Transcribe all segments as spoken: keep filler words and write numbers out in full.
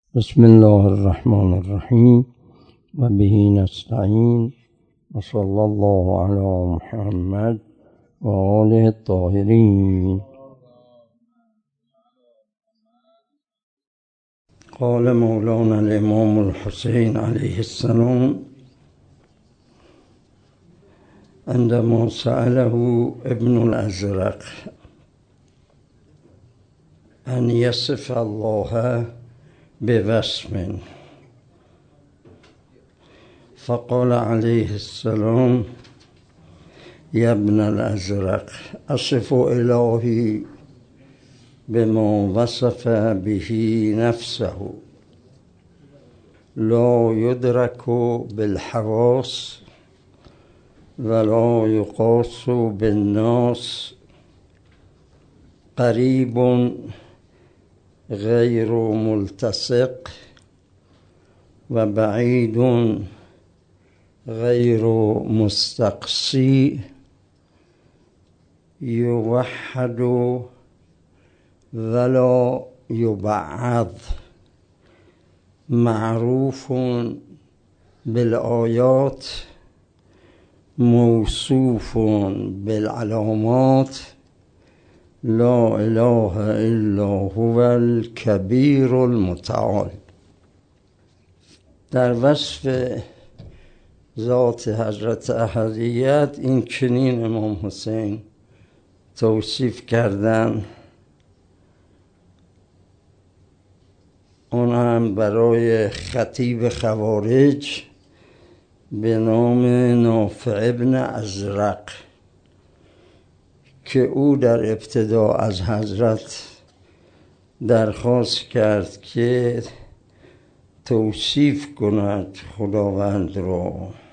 بسم الله الرحمن الرحیم و به نستعین و صلی الله علی محمد و آله الطاهرین. قال مولانا الامام الحسین علیه السلام عندما سأله ابن الازرق ان يصف الله بوصف فقال عليه السلام يا ابن الازرق اصف الهي بما وصف به نفسه لا يدرك بالحواس ولا يقاس بالناس قريب غير ملتصق و بعید غیر مستقصی یوحد ولا یبعض معروف بالآیات موصوف بالعلامات لا اله الا هو الکبیر المتعال. در وصف ذات حضرت احدیت این چنین امام حسین توصیف کردن، اون هم برای خطیب خوارج به نام نافع ابن ازرق که او در ابتدا از حضرت درخواست کرد که توصیف کند خداوند را.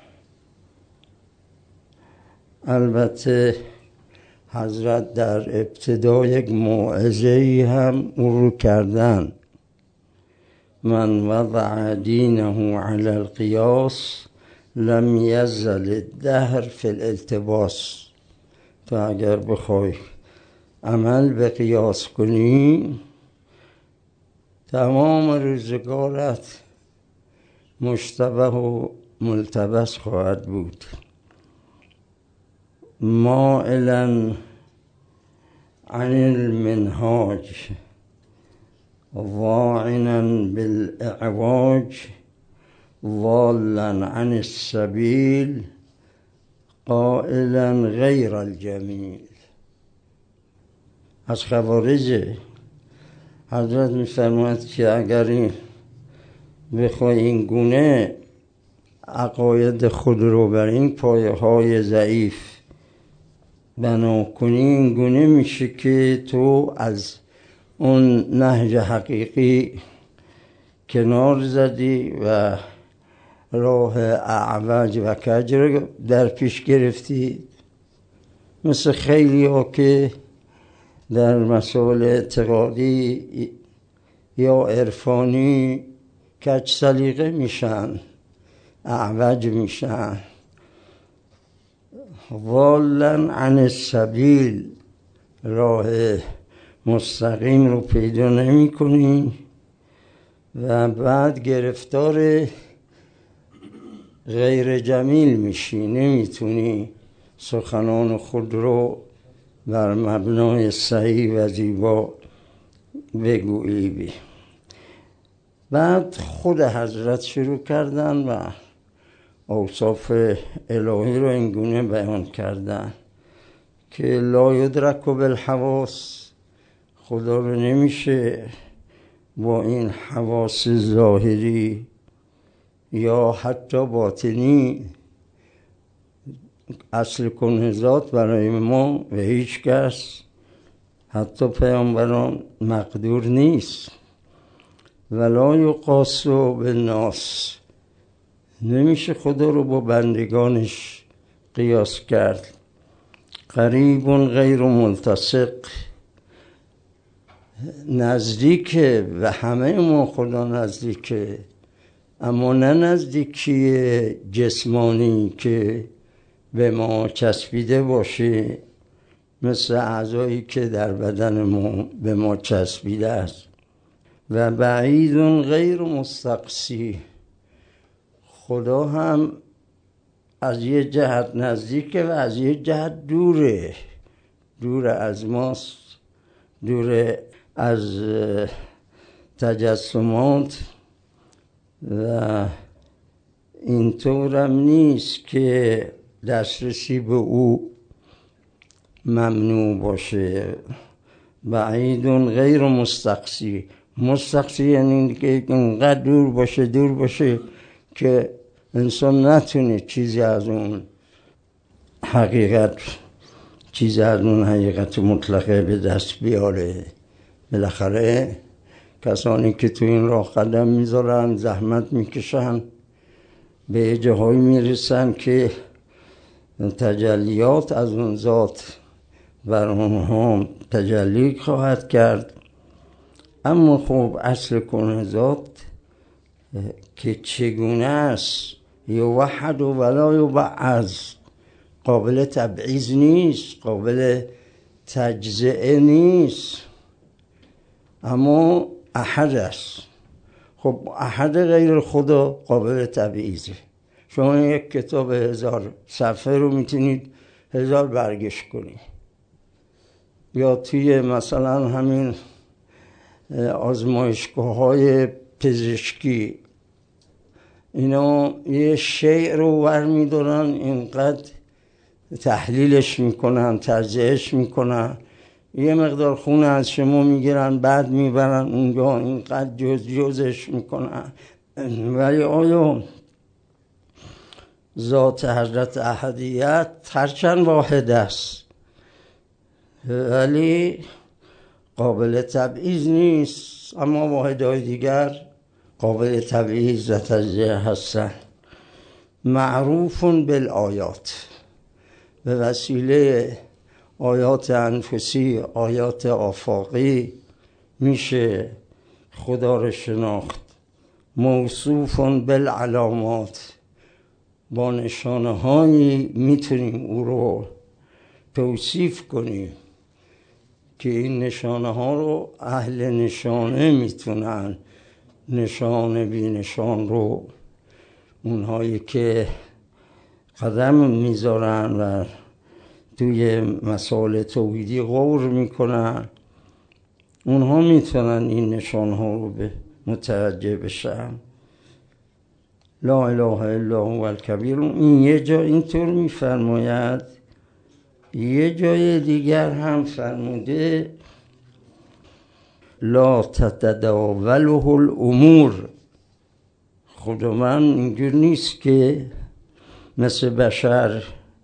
البته حضرت در ابتدا یک موعظه‌ای هم او رو کردن: من وضع دینه علی القیاس لم یزل الدهر فی الالتباس. تو اگر بخوای عمل به قیاس کنی تمام روزگارت مشتبه و ملتبس خواهد بود. مائلا عن المنهاج واعنا بالاعواج ضالا عن السبیل قائلا غیر الجمیل. از خوارج حضرت می‌فرماید که اگر این بخوای این گونه عقاید خود رو بر این پایه های ضعیف بنا کنی، این گونه میشه که تو از اون نهج حقیقی کنار زدی و راه اعوج و کج رو در پیش گرفتی. مثل خیلی ها که در مسائل اعتقادی یا عرفانی کج سلیقه میشن، اعوج میشن. ضالا عن السبیل، راه مستقیم رو پیدا نمی کنی و بعد گرفتار غیر جمیل میشی، نمیتونی سخنان خود رو بر مبنای صحیح و زیبا بگویی بی. بعد خود حضرت شروع کردن و اوصاف الهی رو این گونه بیان کردن که لا یدرک بالحواس، خدا رو نمیشه با این حواس ظاهری یا حتی باطنی اصل کنه ذات برای ما و هیچ کس حتی پیامبران مقدور نیست. ولا یقاس بالناس، نمیشه خدا رو با بندگانش قیاس کرد. قریب غیر ملتصق، نزدیکه و همه ما خدا نزدیکه، اما نه نزدیکی جسمانی که به ما چسبیده باشه مثل اعضایی که در بدن ما به ما چسبیده است. و بعید غیر مستقصی، خدا هم از یه جهت نزدیکه و از یه جهت دوره، دور از ماست، دور از تجسمات و اینطورم نیست که دسترسی به او ممنوع باشه. بعید غیر مستقصی، مستقصی یعنی که اینقدر دور باشه دور باشه که انسان نتونه چیزی از اون حقیقت چیزی از اون حقیقت مطلقه به دست بیاره. بالاخره کسانی که تو این راه قدم میذارن، زحمت میکشن، به جاهایی میرسن که تجلیات از اون ذات بر اونها تجلی خواهد کرد. اما خب اصل کن ذات که چگونه است، یوحد و ولا یبعض، قابل تبعیض نیست، قابل تجزئه نیست، اما احد است. خب احد غیر خدا قابل تبعیضه. شما یک کتاب هزار صفحه رو میتونید هزار برگش کنید، یا توی مثلا همین آزمایشگاه های پزشکی اینا یه شیء رو ور میدارن، اینقدر تحلیلش میکنن، تجزیهش میکنن، یه مقدار خون از شما میگیرن، بعد میبرن اونجا اینقدر جز جزش میکنن. ولی آیا ذات حضرت احدیت هرچند واحد است ولی قابل تبعیض نیست، اما واحدهای دیگر قابل تبعیض و تجزیه هستن. معروف بالآیات، به وسیله آیات انفسی، آیات آفاقی میشه خدا رو شناخت. موصوف بالعلامات، با نشانه هایی میتونیم او رو توصیف کنیم که این نشانه ها رو اهل نشانه میتونن، نشانه بی نشان رو، اونهایی که قدم میذارن و توی مسائل توحیدی غور میکنن، اونها میتونن این نشان ها رو به متوجه بشن. لا اله الا هو الکبیر. این یه جا اینطور میفرماید، یه جای دیگر هم فرموده لا تتداوله الامور. خدا من اینجور نیست که مثل بشر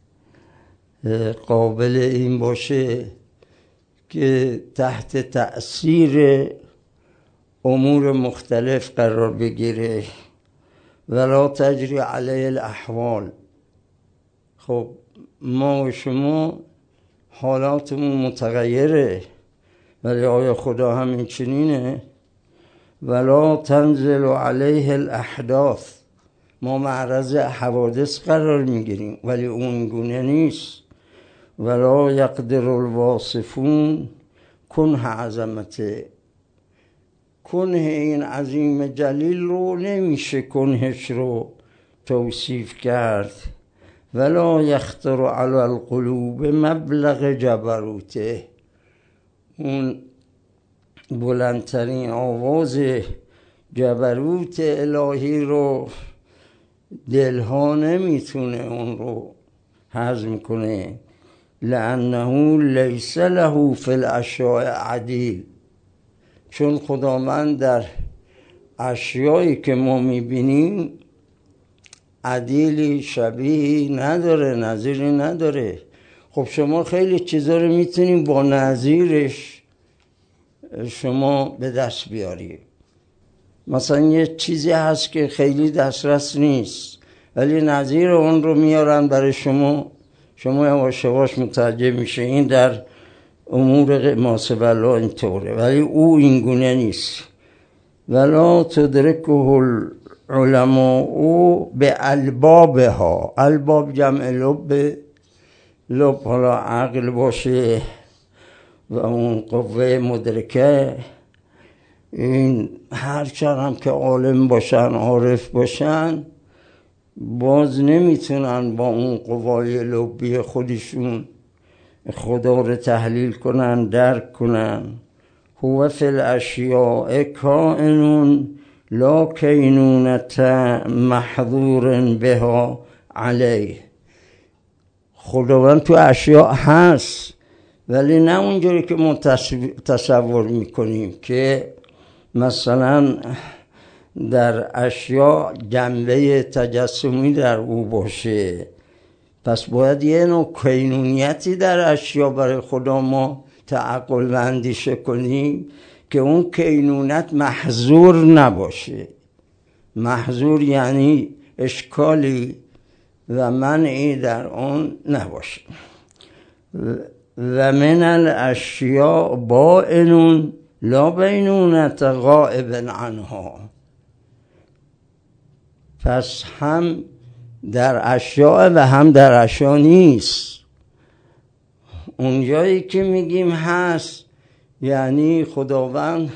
قابل این باشه که تحت تأثیر امور مختلف قرار بگیره. ولا تجری علیه الاحوال. خب ما و شما حالاتمون متغیره، ولی آیا خدا همین چنینه؟ ولا تنزل علیه الاحداث. ما معرض حوادث قرار میگیریم ولی اون گونه نیست. ولا یقدر الواصفون کنه عظمته. کنه این عظیم جلیل رو نمیشه کنهش رو توصیف کرد. ولا یخطر علی القلوب مبلغ جبروته. اون بلندترین آواز جبروت الهی رو دلها نمیتونه اون رو هضم کنه. لانه لیس له فی الاشیاء عدیل. چون خداوند در اشیایی که ما میبینیم عدیلی شبیهی نداره، نظیری نداره. خب شما خیلی چیزا رو میتونیم با نظیرش شما به دست بیاری. مثلا یه چیزی هست که خیلی دسترس نیست ولی نظیر اون رو میارن برای شما، شما یواش یواش متوجه میشه. این در امور ماسب الله اینطوره، ولی او این گونه نیست. ولا تدرکه العلماء به البابها. الباب جمع لب، لب حالا عقل باشه و اون قوه مدرکه این هرچند هم که عالم باشن عارف باشن باز نمیتونن با اون قوای لبی خودشون خدا رو تحلیل کنن درک کنن. هو فی الاشیاء کائن لا کینونة محظور بها علیه. خداوند تو اشیاء هست ولی نه اونجوری که ما تصور میکنیم که مثلا در اشیاء جنبه تجسمی در او باشه. پس باید یه نوع کینونیتی در اشیاء برای خدا ما تعقل و اندیشه کنیم که اون کینونت محظور نباشه. محظور یعنی اشکالی و منعی در آن نباشه. و من الاشیاء بائن لا بینونة غائب عنها. پس هم در اشیاء و هم در اشیاء نیست. اونجایی که میگیم هست یعنی خداوند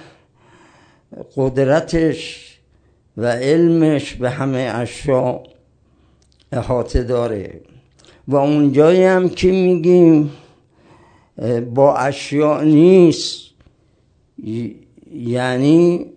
قدرتش و علمش به همه اشیاء احاطه داره. و اونجایی هم که میگیم با اشیاء نیست یعنی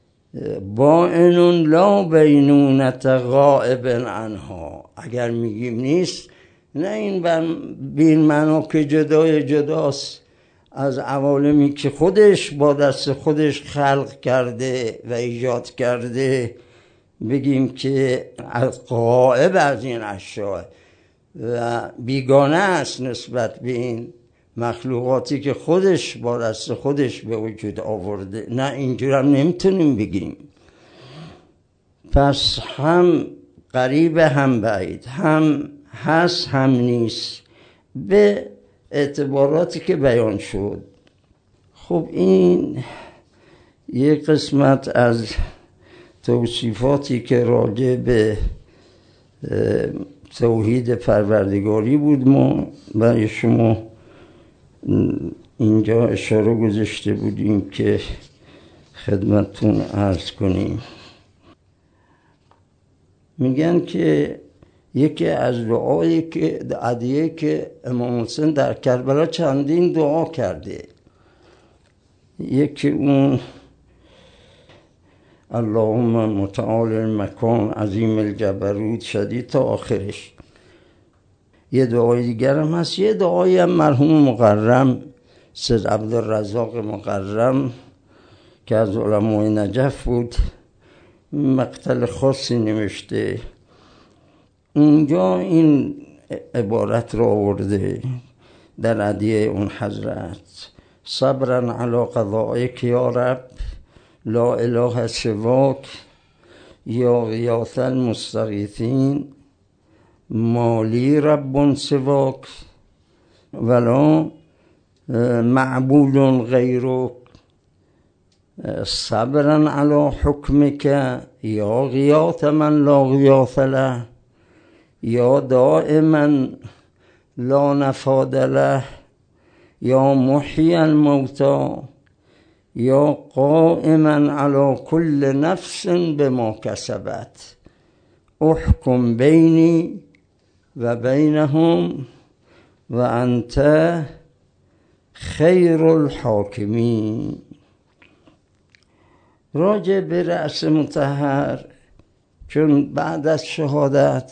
بائن لا بینونة غائب عنها. اگر میگیم نیست نه این بین معنا که جدای جداست از عوالمی که خودش با دست خودش خلق کرده و ایجاد کرده بگیم که غائب از این اشیاء و بیگانه است نسبت به این مخلوقاتی که خودش با دست خودش به وجود آورده. نه اینجور هم نمیتونیم بگیم. پس هم قریب هم بعید، هم هست هم نیست به اعتباراتی که بیان شد. خب این یک قسمت از توصیفاتی که راجع به توحید پروردگاری بود ما برای شما اینجا اشاره گذاشته بودیم که خدمتتون عرض کنیم. میگن که یکی از دعایی که ادعیه که امام حسین در کربلا چندین دعا کرده، یکی اون اللهم متعال المکان عظیم الجبروت شدید تا آخرش. یه دعای دیگر هم هست. یه دعایی هم مرحوم مقرم سید عبدالرزاق مقرم که از علمای نجف بود مقتل خاصی نوشته، اونجا این عبارت را آورده در ادعیه اون حضرت: صبرا علی قضائک یا رب لا اله سواک یا غیاث المستغیثین مالی رب سواک ولا معبود غیرک صبرا علی حکمک یا غیاث من لا غیاث له یا دائما لا نفاد له یا محیی الموتى یا قائما علی کل نفس بما کسبت احکم بینی و بینهم و انت خیر الحاکمین. راجع به رأس مطهر چون بعد از شهادت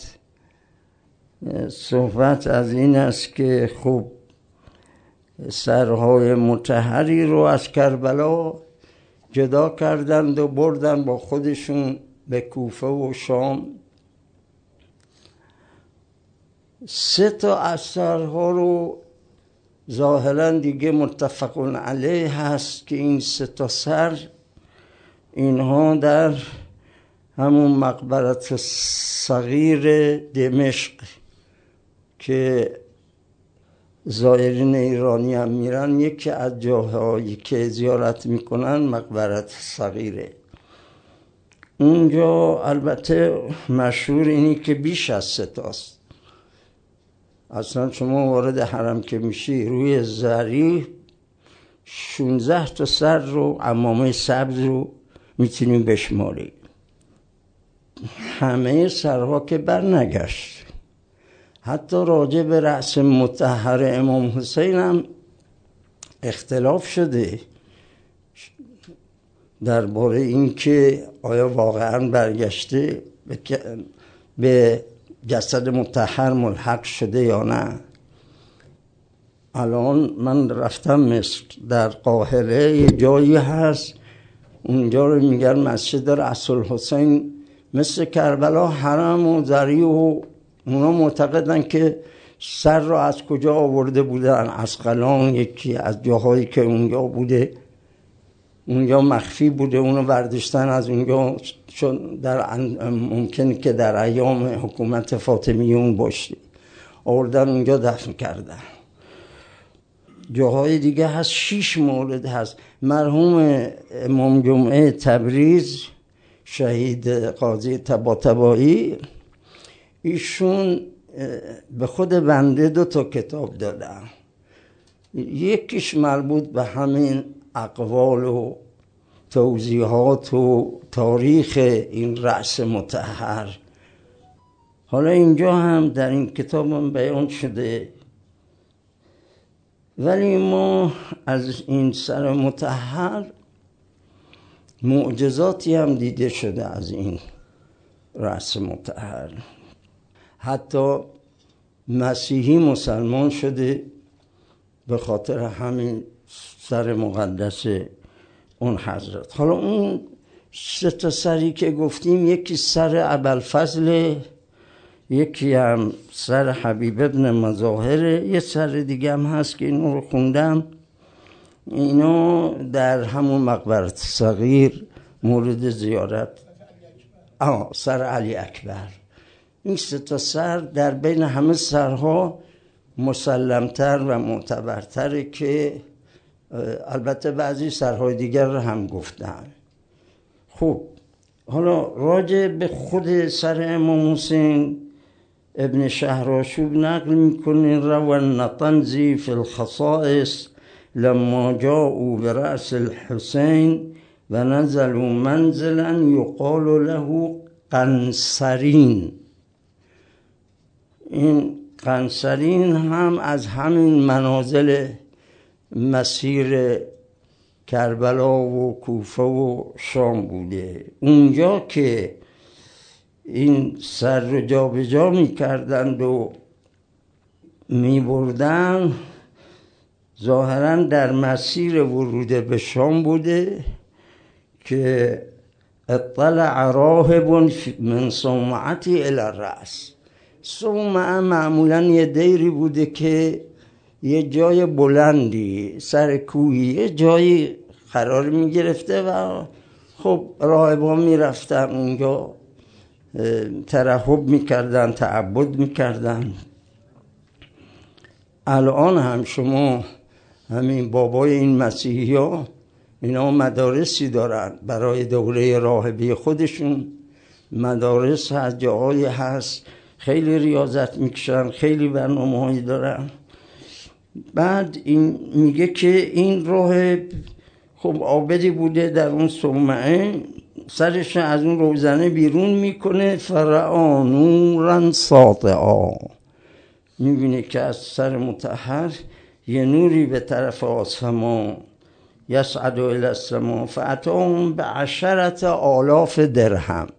صحبت از این است که خوب سرهای مطهری رو از کربلا جدا کردند و بردن با خودشون به کوفه و شام. سه تا از سرها رو ظاهرا دیگه متفقون علیه هست که این سه تا سر اینها در همون مقبرت صغیر دمشق که زائرین ایرانی هم میرن یکی از جاهایی که زیارت میکنن مقبرت صغیره. اونجا البته مشهور اینی که بیش از سه تاست. اصلا شما وارد حرم که میشی روی ضریح شانزده تا سر رو، عمامه سبز رو میتونیم بشماریم. همه سرها که بر نگشت. حتی راجع به رأس مطهر امام حسین هم اختلاف شده درباره این که آیا واقعا برگشته به جسد مطهر ملحق شده یا نه. الان من رفتم مصر، در قاهره یه جایی هست اونجا رو میگن مسجد رأس الحسین، مثل کربلا حرم و ذریح و اونا معتقدن که سر رو از کجا آورده بودن، از قلان، یکی از جاهایی که اونجا بوده، اونجا مخفی بوده، اونو برداشتن از اونجا، چون در ممکنه که در ایام حکومت فاطمیون باشه، آوردن اونجا دفن کردن. جاهای دیگه هست، شیش مورد هست. مرحوم امام جمعه تبریز شهید قاضی طباطبایی، ایشون به خود بنده دو تا کتاب دادن، یکیش مربوط به همین اقوال و توضیحات و تاریخ این رأس مطهر. حالا اینجا هم در این کتاب هم بیان شده، ولی ما از این سر مطهر معجزاتی هم دیده شده از این رأس مطهر. حتی مسیحی مسلمان شده به خاطر همین سر مقدس اون حضرت. حالا اون سه تا سری که گفتیم، یکی سر ابوالفضل، یکی هم سر حبیب ابن مظاهره، یه سر دیگه هم هست که اینو رو خوندم، اینو در همون مقبره صغیر مورد زیارت، آه سر علی اکبر. این سه تا سر در بین همه سرها مسلمتر و معتبرتره، که البته بعضی سرهای دیگر رو هم گفتن. خب حالا راجع به خود سر امام حسین ابن شهرآشوب نقل میکنه: روى النطنزی فی الخصائص لما جاءوا برأس الحسین و نزلوا منزلا یقال له قنصرین. این قنصرین هم از همین منازل مسیر کربلا و کوفه و شام بوده. اونجا که این سر رو جا به جا می کردند و می بردن، ظاهرا در مسیر ورود به شام بوده که اطلع راهب من صومعتی الی الرأس. صومعه معمولا یه دیری بوده که یه جای بلندی سر کوهی یه جایی قرار می گرفته و خب راهبا می رفتن اونجا ترحب می کردن، تعبد می کردن. الان هم شما همین بابای این مسیحی ها اینا مدارسی دارن برای دوره راهبی خودشون، مدارس هست، جاهایی هست، خیلی ریاضت میکشن، خیلی برنامه هایی دارن. بعد این میگه که این راهب خب عابدی بوده در اون صومعه، سرش از اون روزنه بیرون میکنه، فرعا نورا ساطعا، میبینه که از سر مطهر یه نوری به طرف آسمان، یصعد الی السما فاتاهم بعشرة آلاف درهم.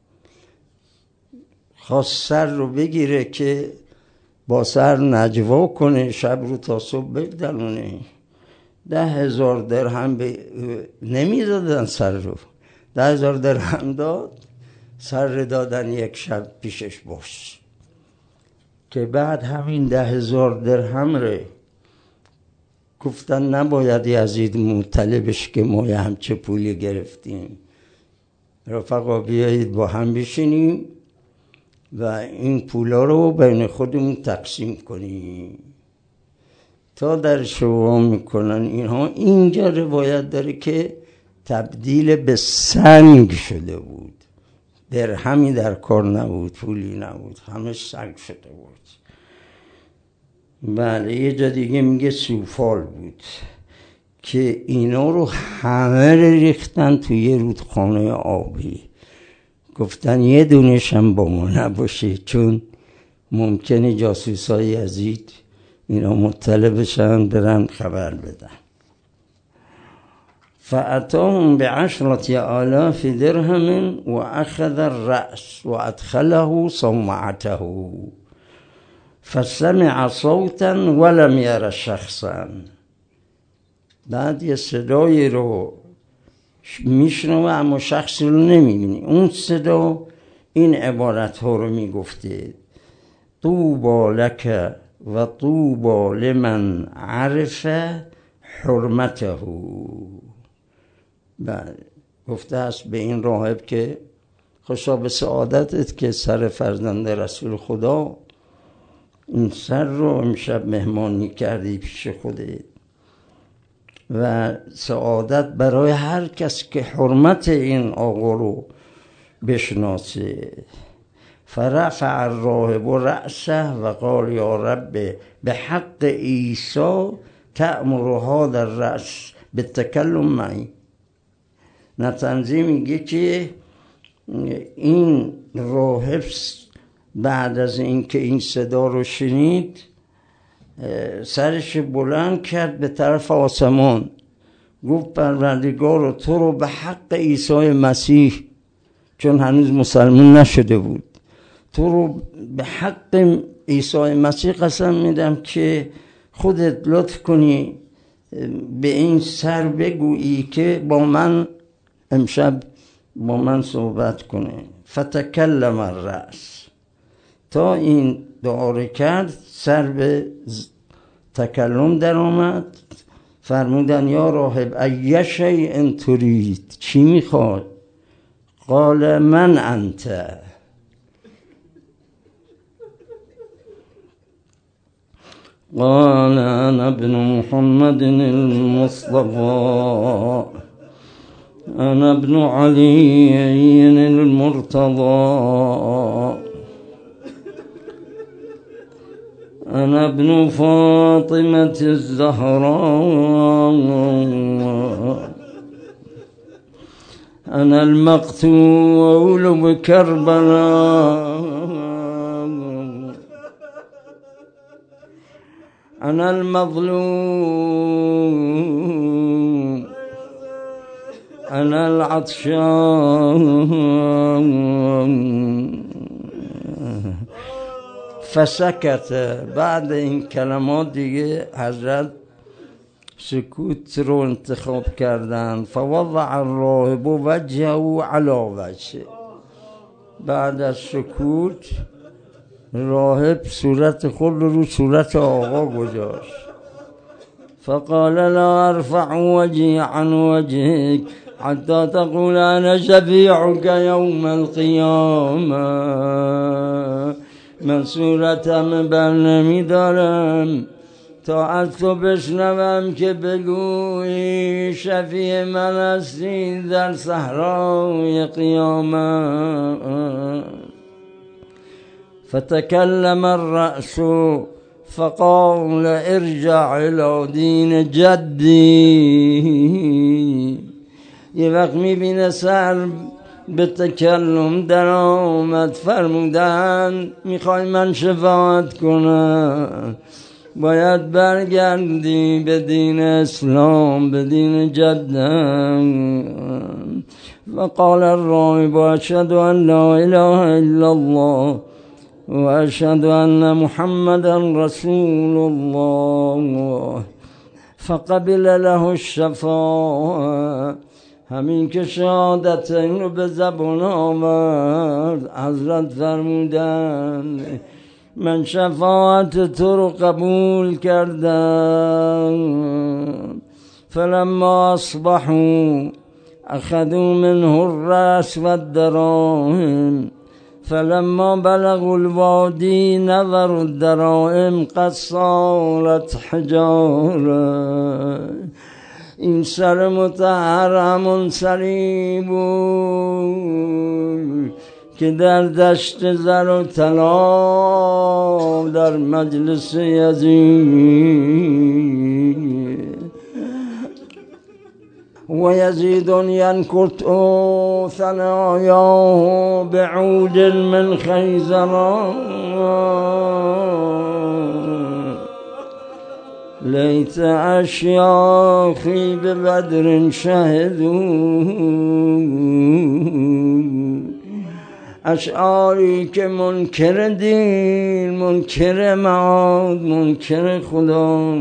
خواست سر رو بگیره که با سر نجوا کنه، شب رو تا صبح بگذرونه. ده هزار درهم ب... نمیدادن سر رو، ده هزار درهم داد، سر دادن یک شب پیشش باش، که بعد همین ده هزار درهم ره گفتن نباید یزید مطلبش که ما یه همچه پولی گرفتیم، رفقا بیایید با هم بشینیم و این پولا رو بین خودمون تقسیم کنیم. تا در شوا میکنن اینها. اینجا روایت داره که تبدیل به سنگ شده بود، درهمی در کار نبود، پولی نبود، همه سنگ شده بود. بله. یه جا دیگه میگه سوفال بود که اینا رو همه ریختن توی یه رودخانه آبی. گفتن یه دونش هم با ما نباشه، چون ممکنه جاسوسای یزید اینا مطلع بشن برن خبر بدن. فأتاهم بعشرة آلاف درهم و اخذ الرأس و ادخله صومعته فسمع صوتا ولم یر شخصا. بعد یه صدایی رو میشنوه اما شخصی رو نمیبینی. اون صدا این عبارت ها رو میگفته: طوبا لک و طوبا لمن عرف حرمته. بعد گفته است به این راهب که خوشا به سعادتت که سر فرزند رسول خدا این سر رو امشب مهمانی کردی پیش خودت، و سعادت برای هر کس که حرمت این آقا رو بشناسه. فرفع الراهب رأسه و قال یا رب به حق عیسی تأمر هذا الرأس بالتکلم معی. نتنزی میگه که این راهب بعد از اینکه این صدا رو شنید سرش بلند کرد به طرف آسمان، گفت پروردگار تو رو به حق عیسی مسیح، چون هنوز مسلمان نشده بود، تو رو به حق عیسی مسیح قسم میدم که خودت لطف کنی به این سر بگویی که با من امشب با من صحبت کنه. فتکلم الرأس. تا این دعا رو کرد سر به تکلم در آمد. فرمودن یا راهب ای شیء ترید، چی میخواد؟ قال من انت. قال انا ابن محمد المصطفى انا ابن علي المرتضى أنا ابن فاطمة الزهراء أنا المقتول بكربلاء أنا المظلوم أنا العطشان. فسکت. بعد این کلمات دیگه حضرت سکوت رو انتخاب کردن. فوضع الراهب وجهه علی وجهه. بعد از سکوت راهب صورت خود رو صورت آقا گذاشت. فقال لا ارفع وجهي عن وجهك حتى تقول انا شفيعك يوم القيامه. من صورتم بر نمی دارم تا از تو بشنوم که بگویی شفیع من هستی در صحرای قیامت. فتکلم الرأس فقال ارجع الى دین جدی. یه وقت میبینه سر به تکلم در آمد. فرمودن میخوای من شفاعت کنم، باید برگردی به دین اسلام، به دین جدم. و قال الراهب اشهد ان لا اله الا الله و اشهد ان محمدا رسول الله. فقبل له الشفاعه. همین که شهادت این رو به زبان آورد حضرت فرمودن من شفاعت تو رو قبول کردم. فلما اصبحوا اخذوا منه الرأس و الدراهم فلما بلغوا الوادی نظروا الدراهم قد صارت حجاره. این سر مطهر همون سری بود که در دشت زر و طلا در مجلس یزید ويزيد ينكت ثناياه بعود من خيزران ليت أشياخي ببدر شهدوا اشعاری که منکر دین، منکر معاد، منکر خدا.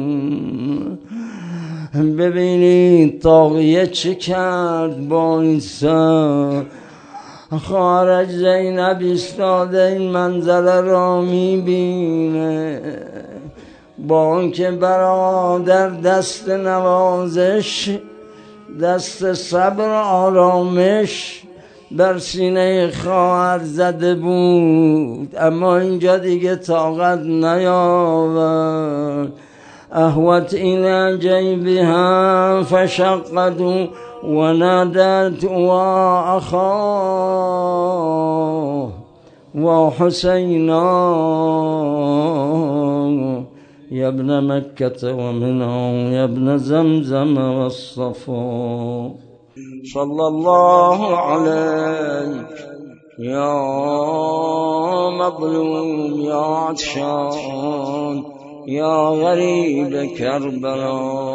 ببینید طاغیه چه کرد با این سر. خارج زینب ایستاده این منظره را میبینه، با آنکه برادر دست نوازش، دست صبر آرامش بر سینه خواهر زده بود، اما اینجا دیگه طاقت نیاورد. اهوت الى جیبها فشقت و نادت و اخاه و حسینا یا ابن مکة و منها یا ابن زمزم و الصفا. صلی الله علیک یا مظلوم یا عطشان یا غریب کربلا.